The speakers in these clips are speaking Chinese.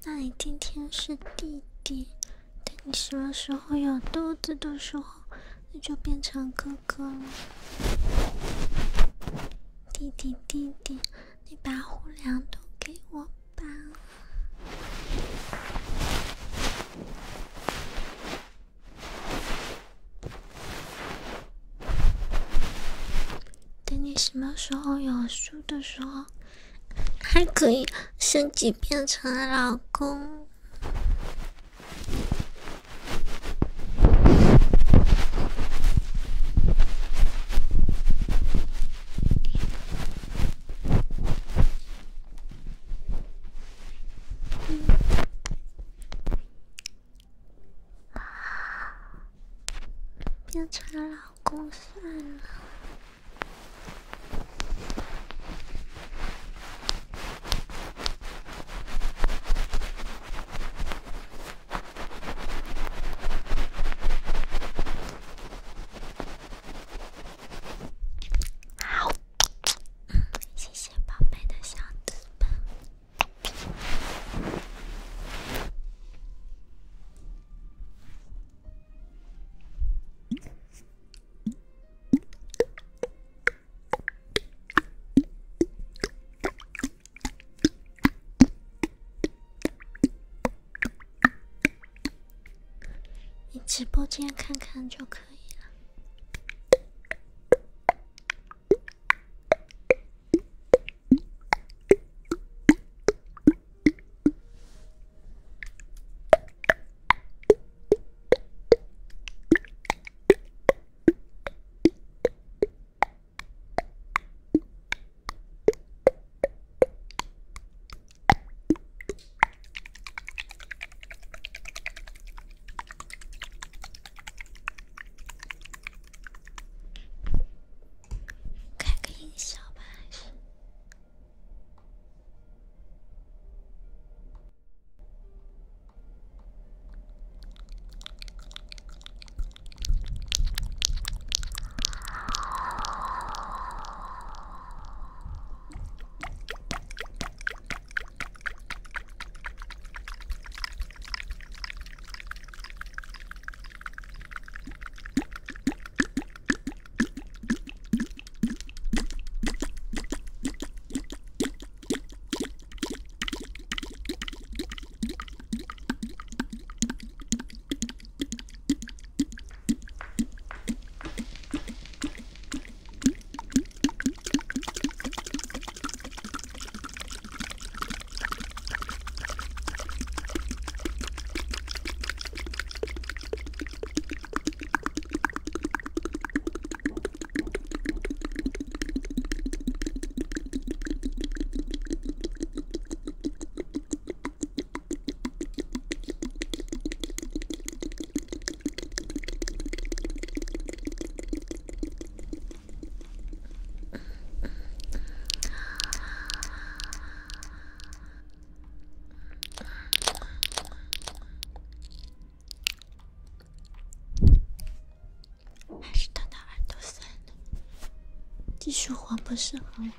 那你今天是弟弟，等你什么时候有肚子的时候，那就变成哥哥了。弟弟弟弟，你把虎粮都给我吧。等你什么时候有书的时候，还可以升级变成老公。变成老公算了。谢谢宝贝的小资本。你直播间看看就可以了。开个音效吧，还是？还是等到耳朵酸了，技术活不适合我。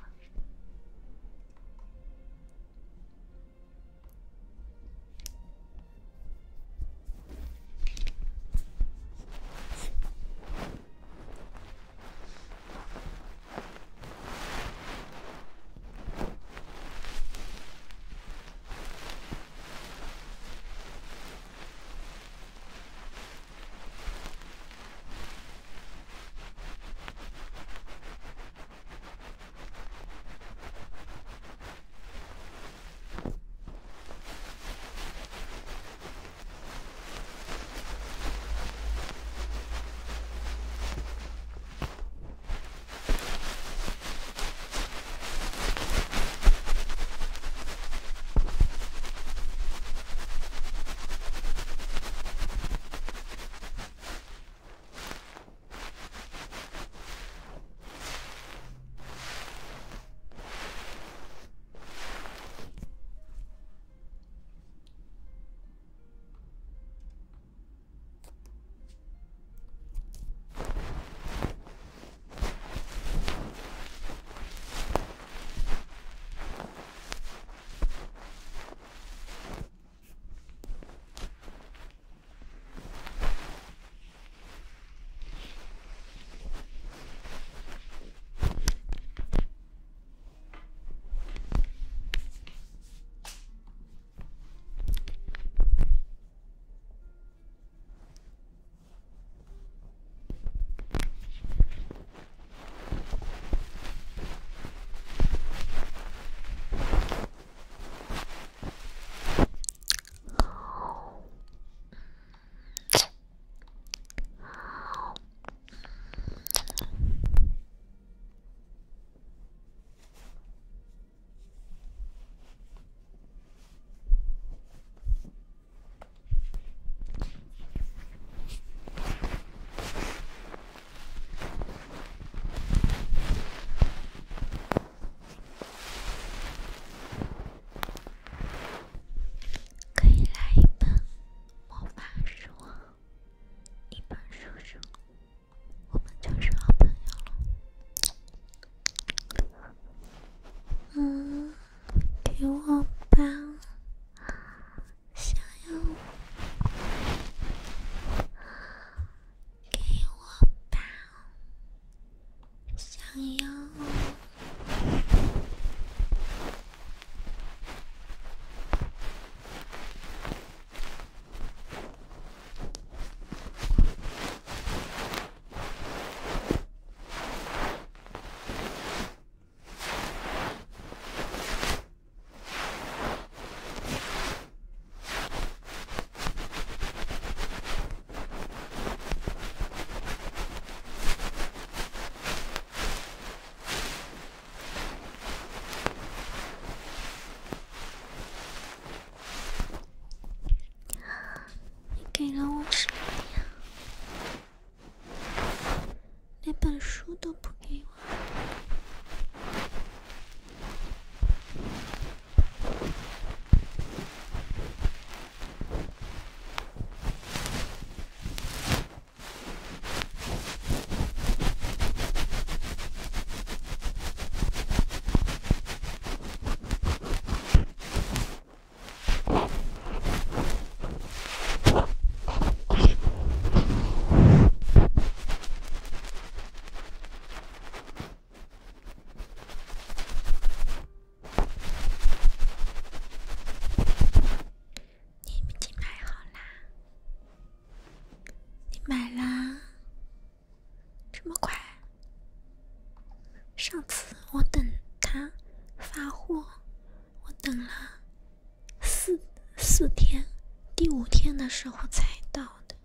4天，第5天的时候才到的。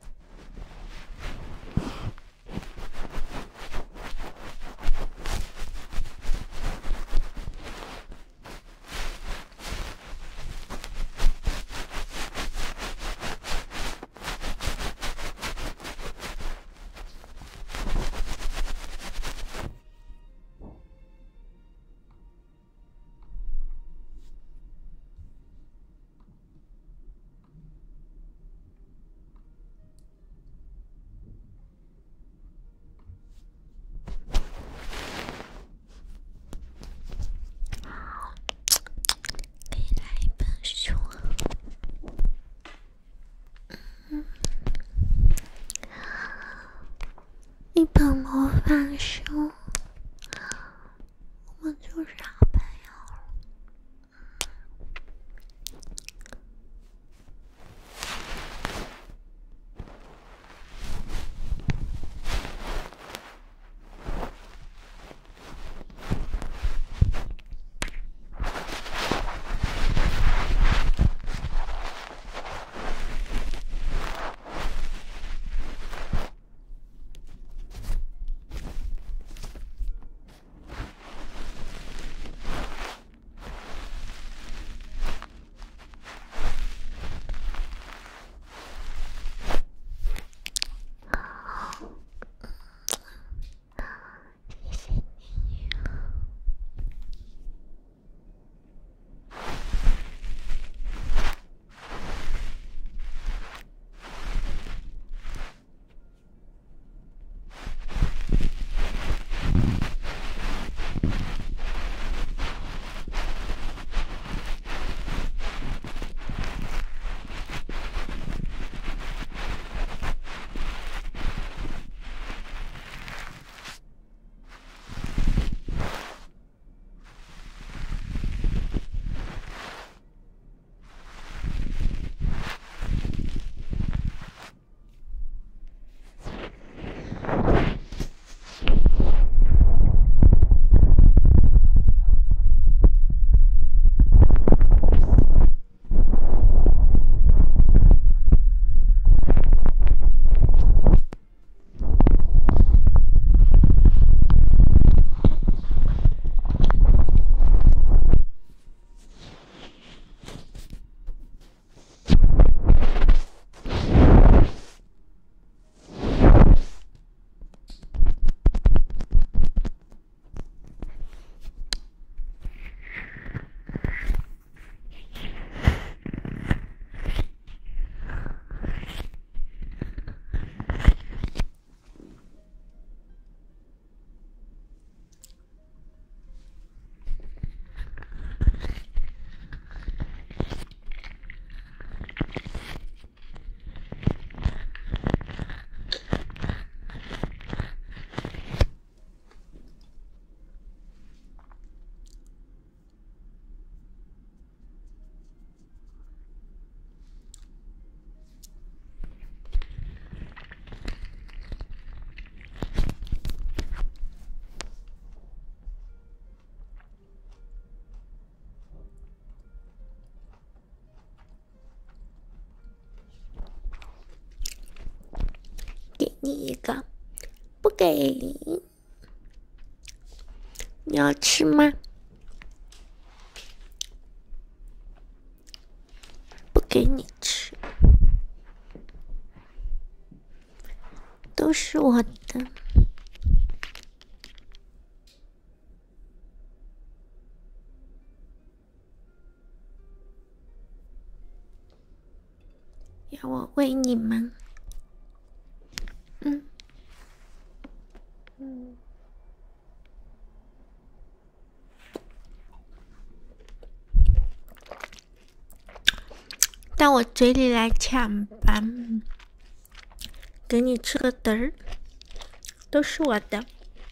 一本魔法书，我就是好朋友了。给你一个，不给，你要吃吗？不给你吃，都是我的。要我喂你吗？到我嘴里来抢吧，给你吃个嘚儿，都是我的。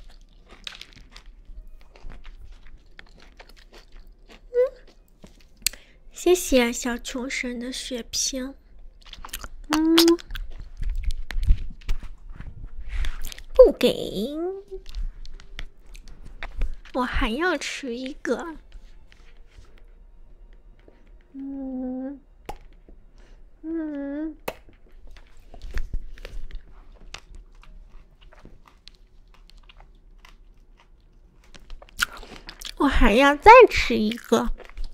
谢谢小穷神的血瓶。不给，我还要吃一个。 还要再吃一个。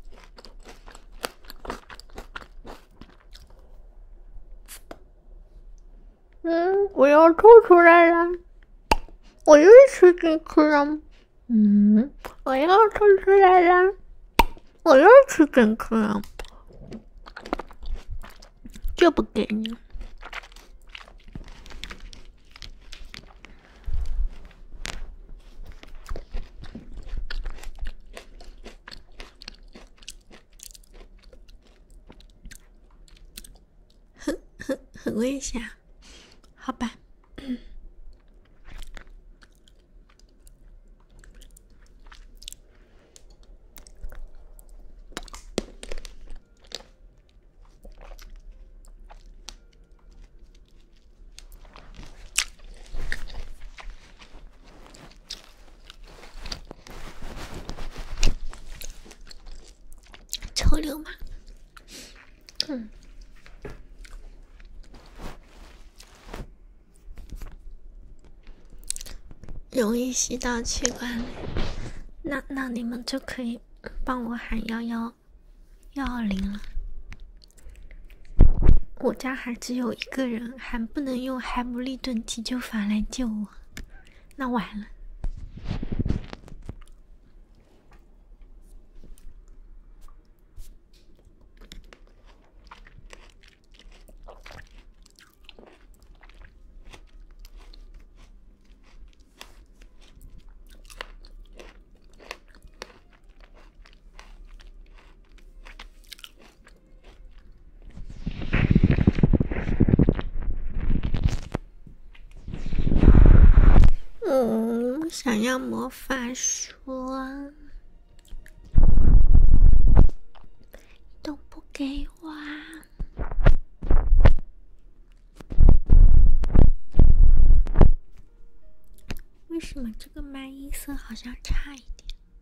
我要吐出来了，我又吃进去了。我要吐出来了，我又吃进去了，就不给你。很危险，好吧。臭流氓。容易吸到气管里，那你们就可以帮我喊120了。我家还只有一个人，还不能用海姆利顿急救法来救我，那完了。想要魔法书啊，都不给我啊！为什么这个麦音色好像差一点？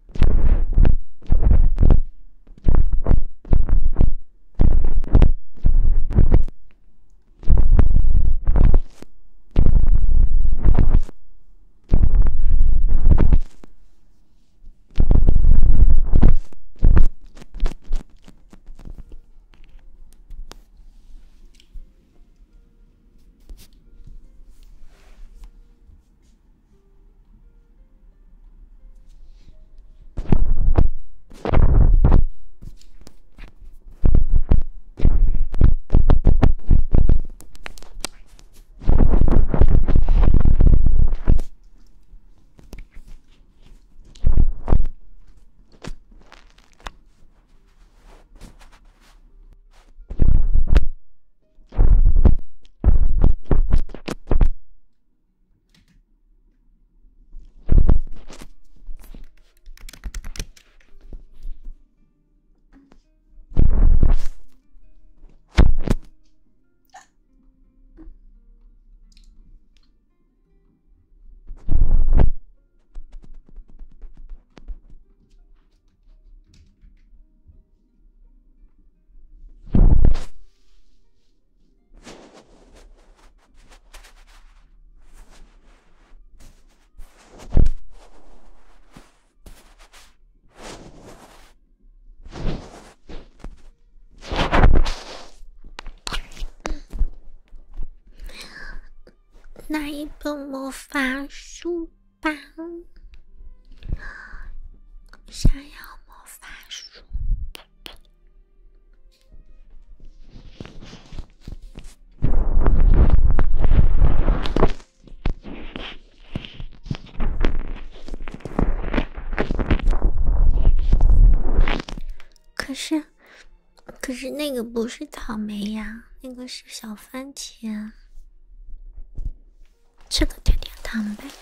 拿一本魔法书吧，想要魔法书。可是那个不是草莓呀，那个是小番茄。吃个甜甜糖呗。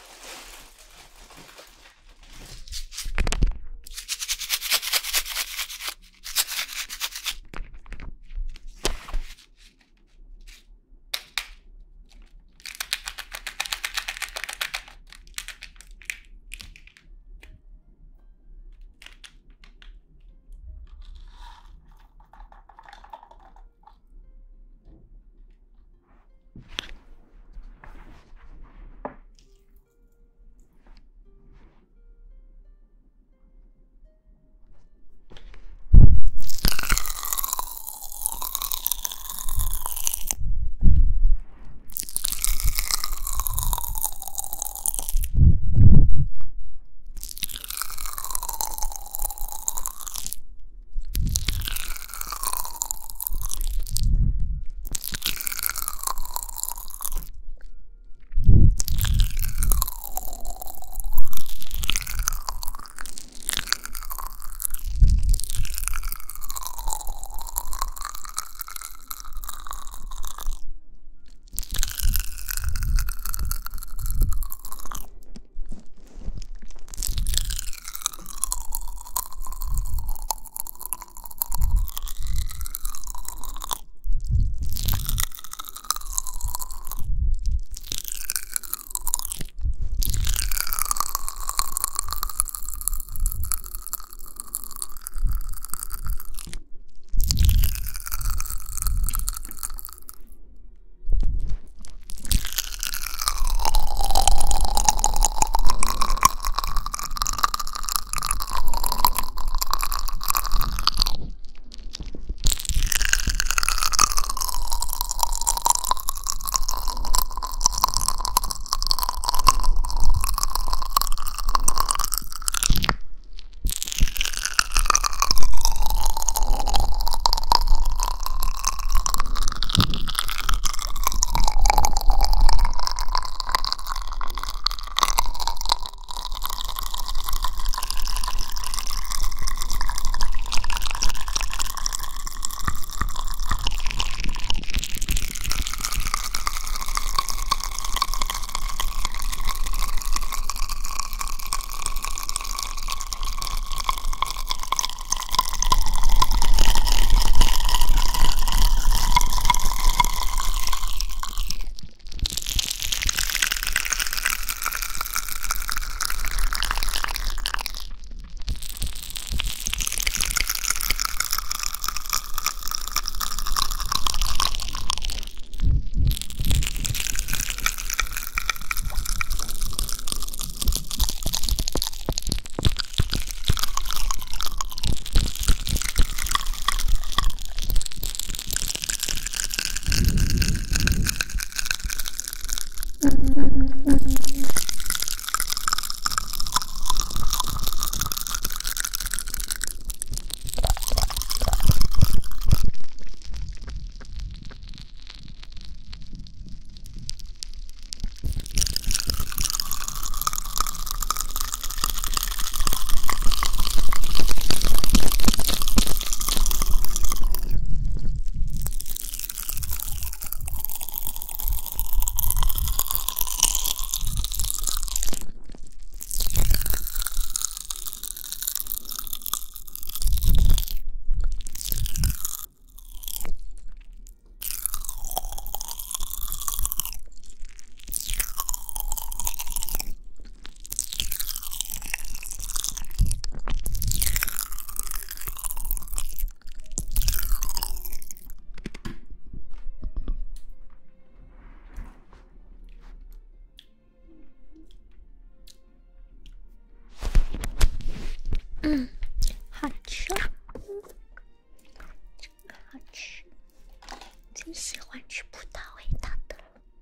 不喜欢吃葡萄味道的。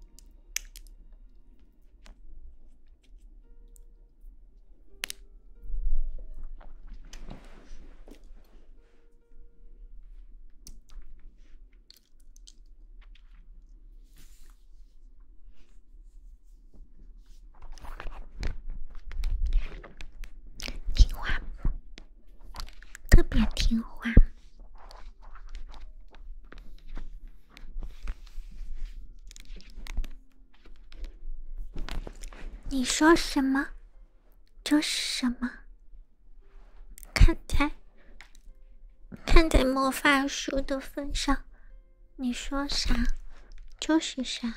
听话，特别听话。你说什么就是什么，看在魔法书的份上，你说啥就是啥。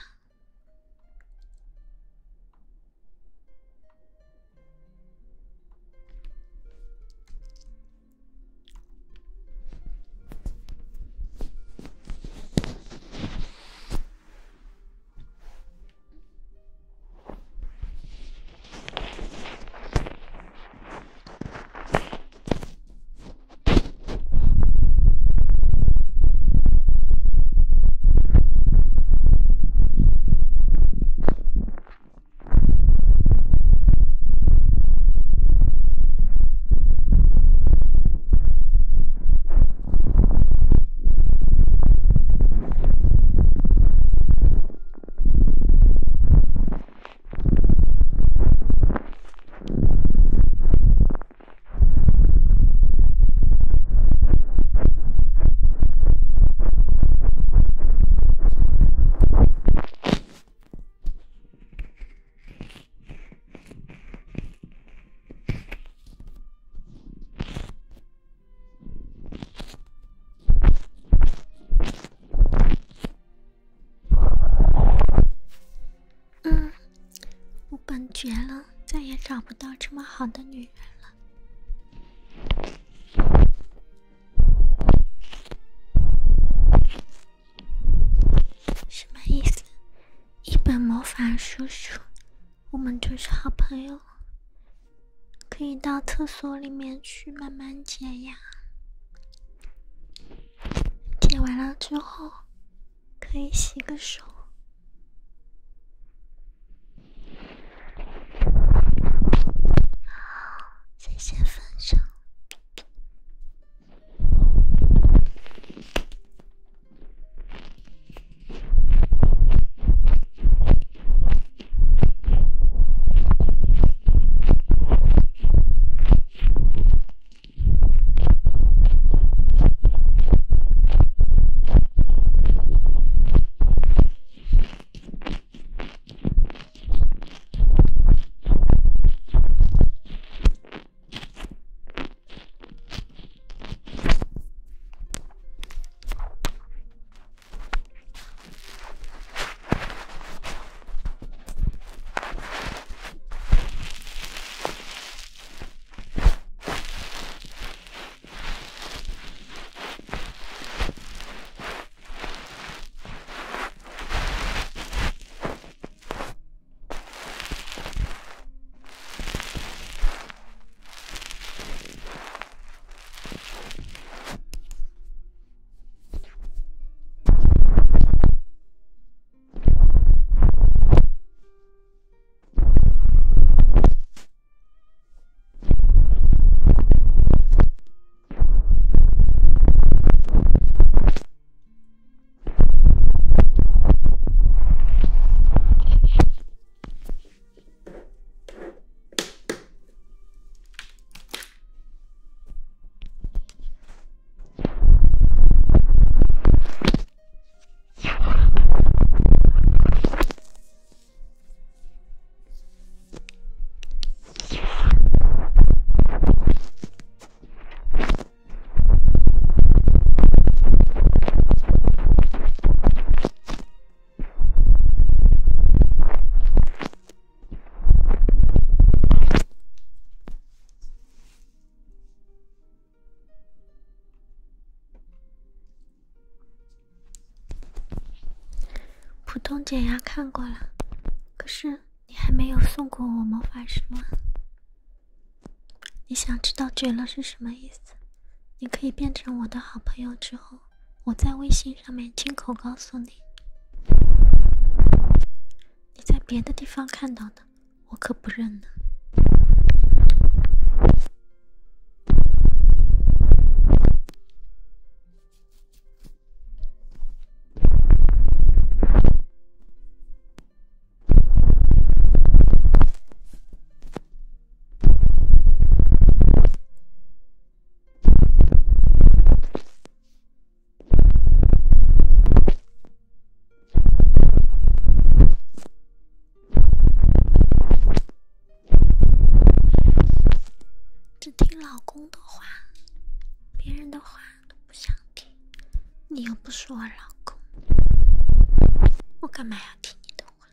我感觉了，再也找不到这么好的女人了。什么意思？一本魔法书，我们就是好朋友，可以到厕所里面去慢慢解呀。解完了之后，可以洗个手。谢谢分享。普通解压看过了，可是你还没有送过我魔法书啊！你想知道绝了是什么意思？你可以变成我的好朋友之后， 我在微信上面亲口告诉你，你在别的地方看到的，我可不认呢。只听老公的话，别人的话都不想听。你又不是我老公，我干嘛要听你的话？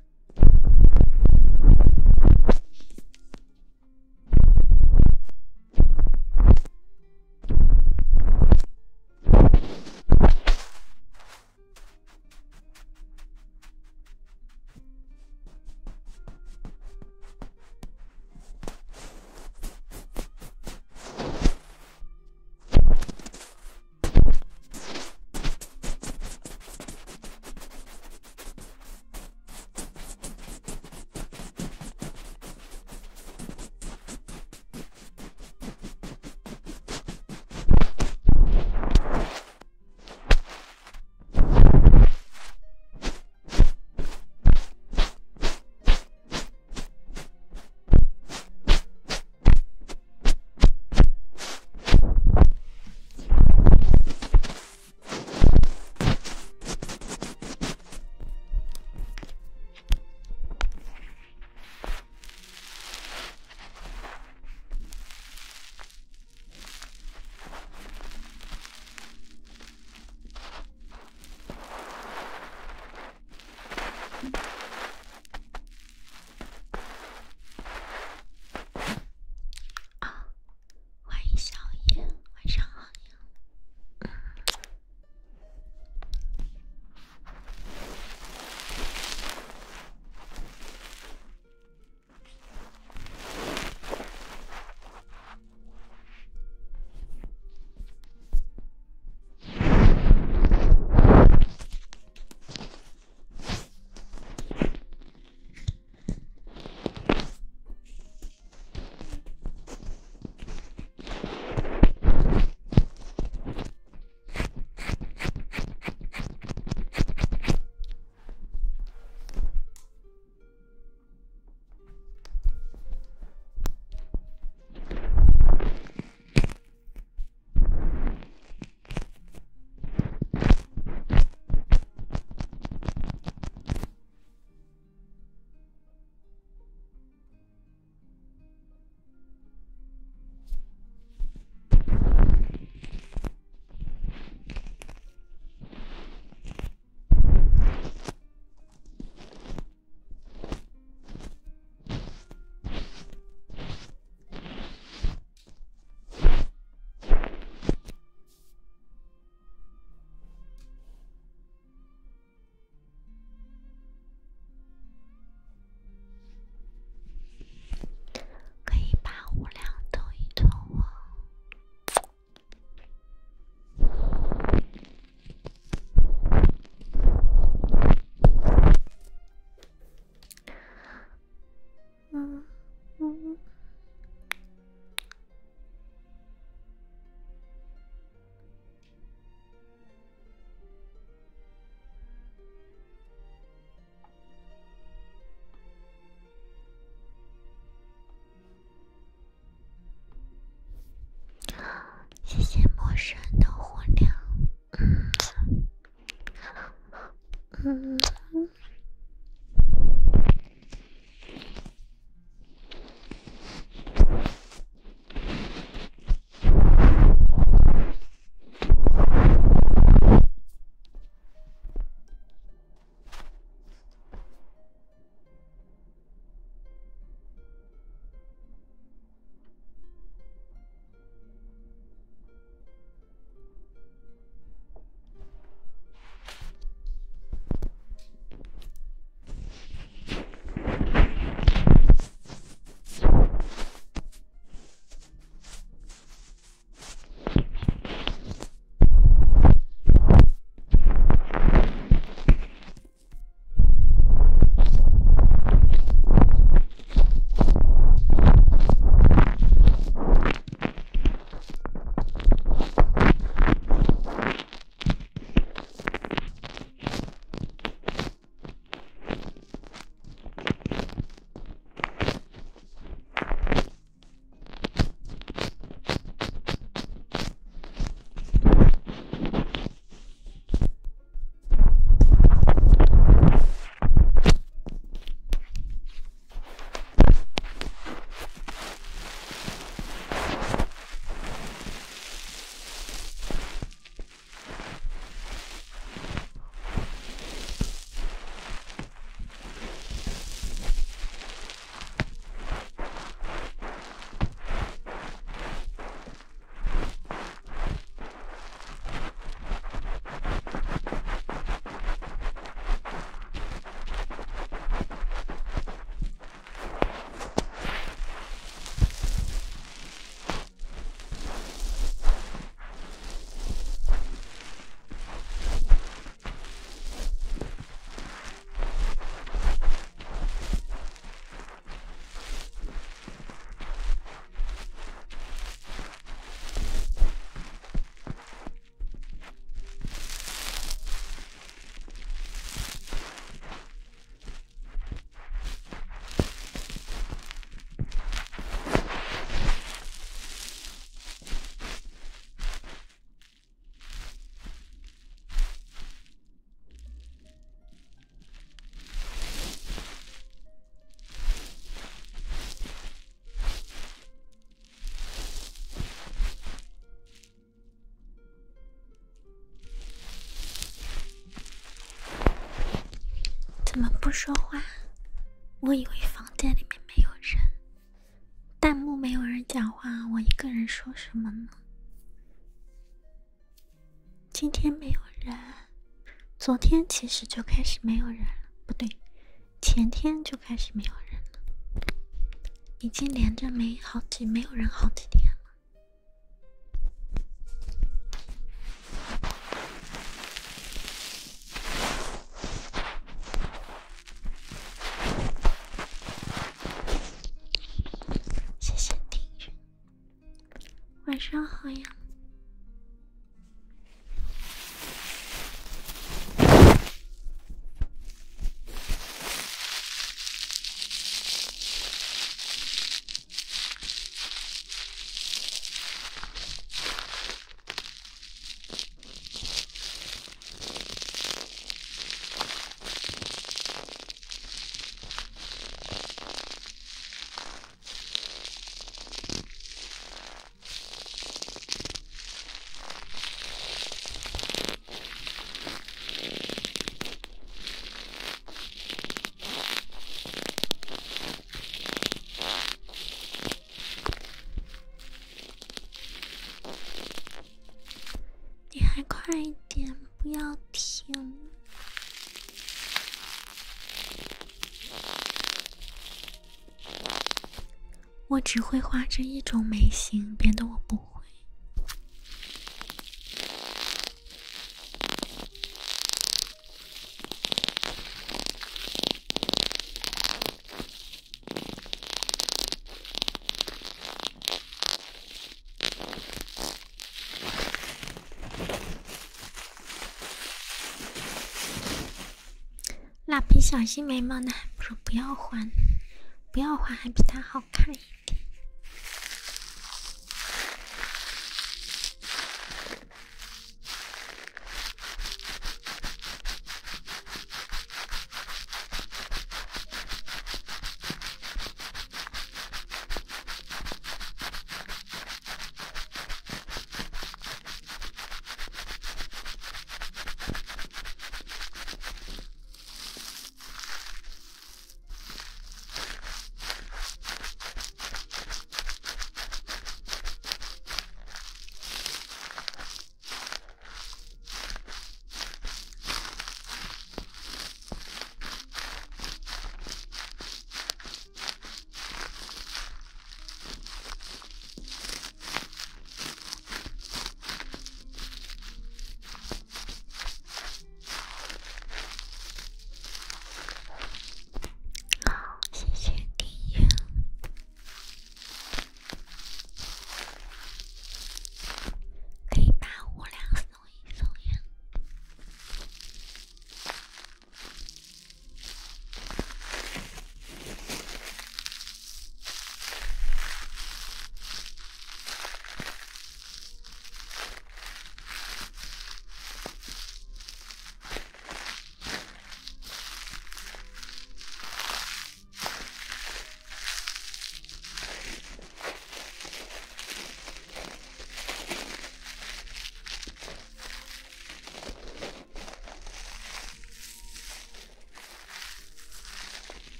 欢迎小叶，晚上好呀。可以把无聊逗一逗我。谢谢陌生的火亮。 怎么不说话？我以为房间里面没有人，弹幕没有人讲话，我一个人说什么呢？今天没有人，昨天其实就开始没有人了，不对，前天就开始没有人了，已经连着没有人好几天了。谢谢订阅，晚上好呀。你还快一点，不要停。我只会画这一种眉形，别的我不会。蜡笔小新眉毛呢，还不如不要画，不要画还比它好看一点。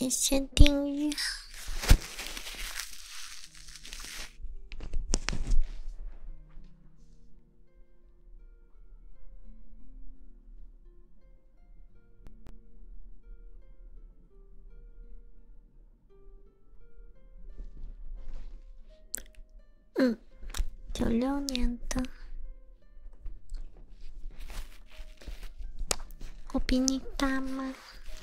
谢谢订阅。96年的，我比你大吗？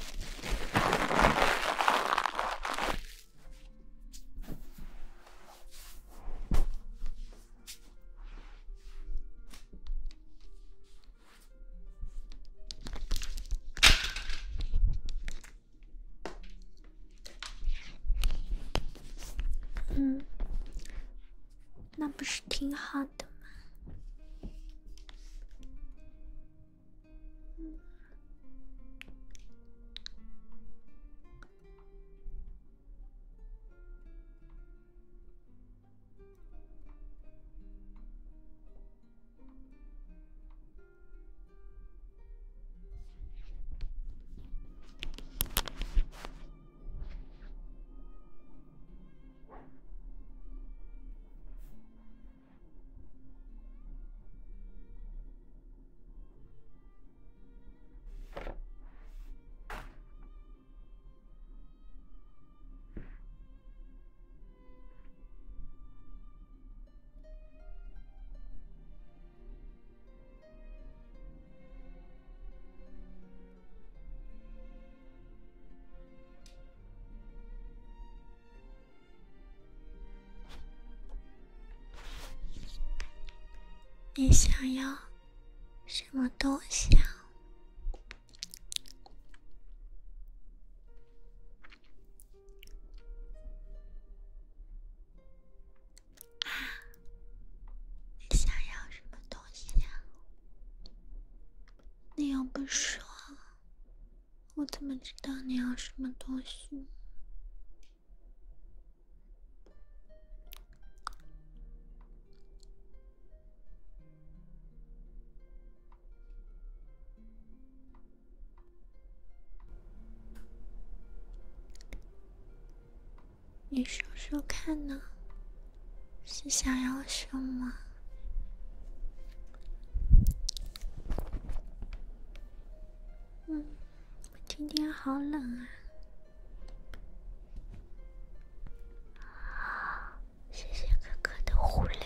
那不是挺好的吗？你想要什么东西啊？你想要什么东西呀？你又不说，我怎么知道你要什么东西？你说说看呢？是想要什么？我今天好冷啊！谢谢哥哥的护粮。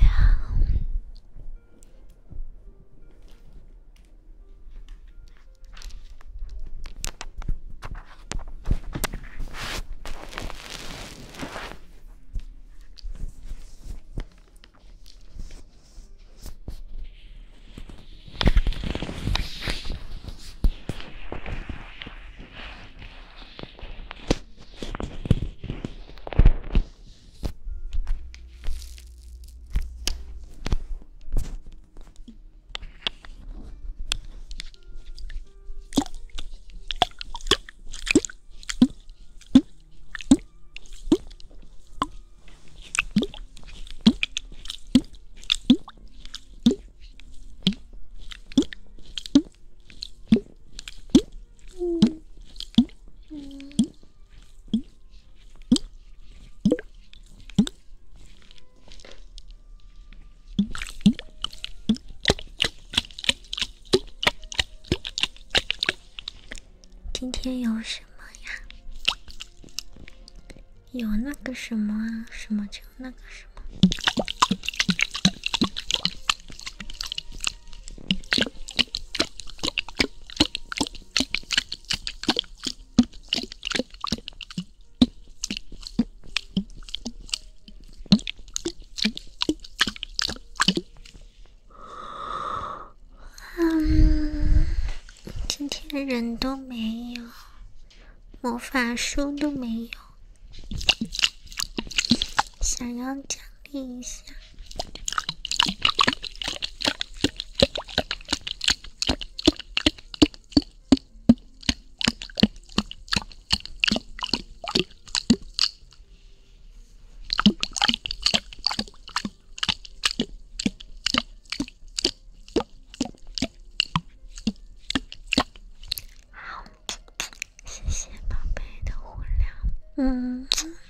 今天有什么呀？有那个什么啊？什么就那个什么。今天人都没有，魔法书都没有，想要奖励一下。谢谢宝贝的护粮。 嗯。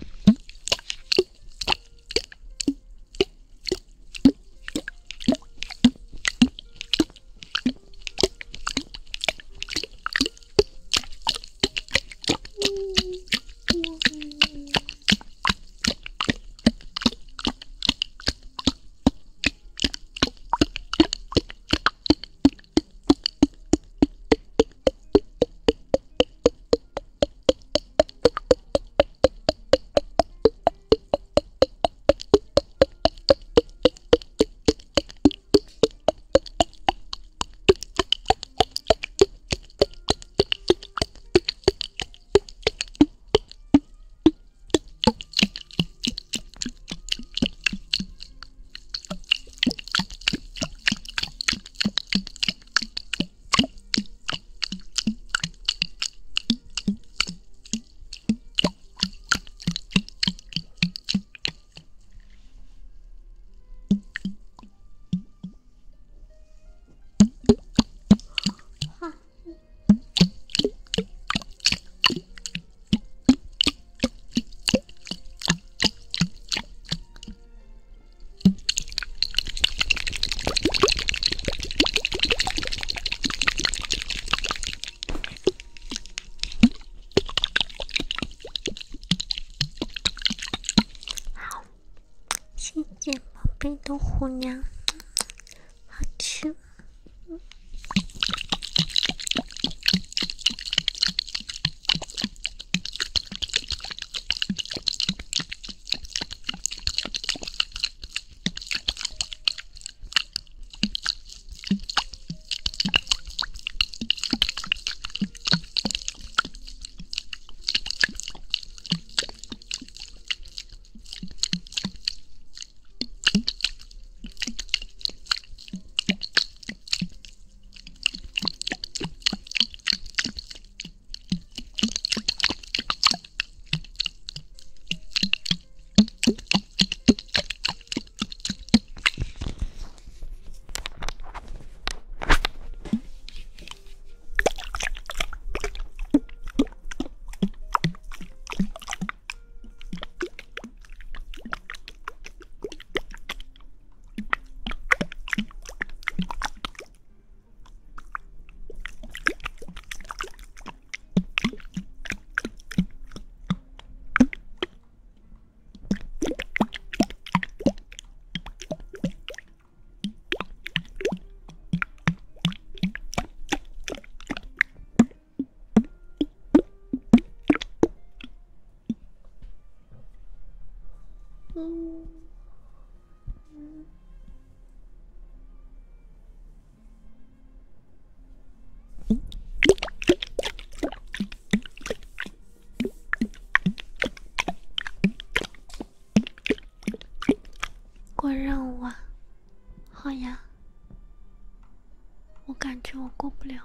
谢谢宝贝的虎娘，好吃。过任务啊？好呀，我感觉我过不了。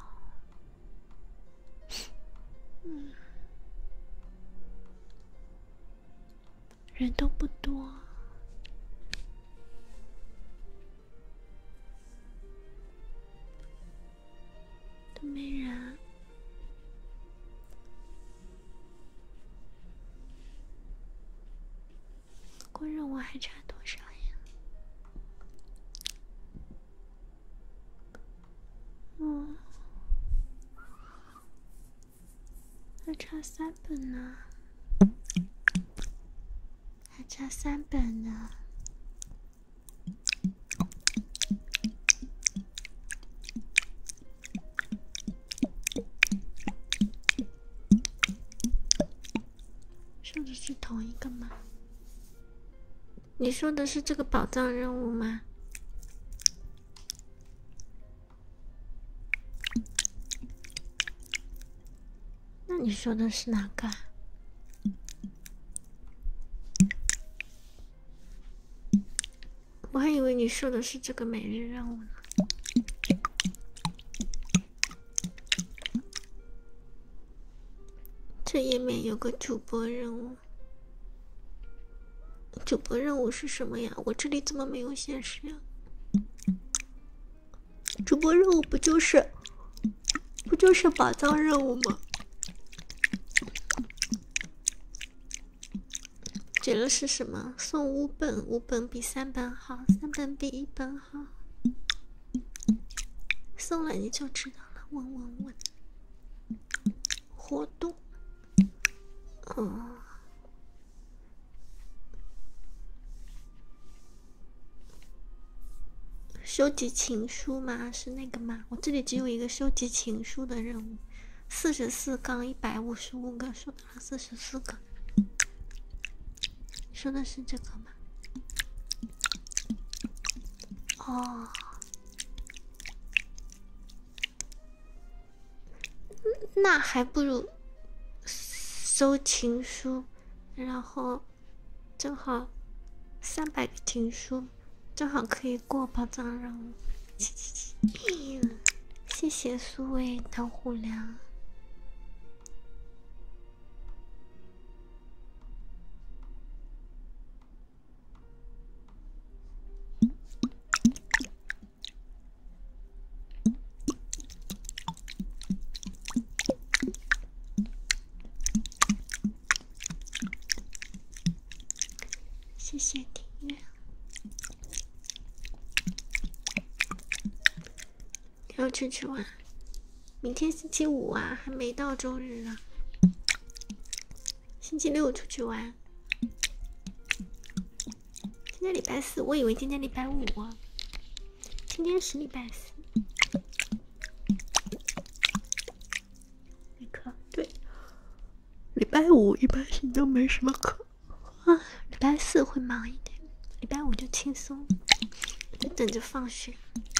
人都不多。都没人。过任务还差多少呀？还差3本呢，还差3本呢。说的是同一个吗？你说的是这个宝藏任务吗？那你说的是哪个？我还以为你说的是这个每日任务呢。这页面有个主播任务，主播任务是什么呀？我这里怎么没有显示呀？主播任务不就是宝藏任务吗？ 写了是什么？送5本，5本比3本好，3本比1本好。送了你就知道了。问，活动，收集情书吗？是那个吗？我这里只有一个收集情书的任务，44杠155个，收到了44个。说的是这个吗？哦，那还不如收情书，然后正好300个情书，正好可以过宝藏任务。谢谢苏味糖虎粮。谢谢订阅。要出去玩，明天星期五啊，还没到周日啊。星期六出去玩。今天礼拜4，我以为今天礼拜5啊。今天是礼拜4。没课，对。礼拜5一般性都没什么课啊，礼拜4会忙一点，礼拜5就轻松，就等着放学。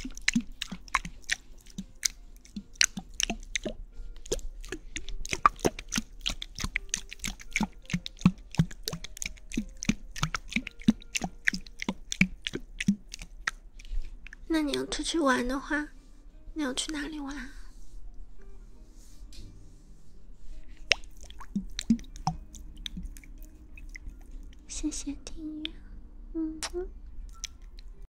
那你要出去玩的话，你要去哪里玩？谢谢订阅，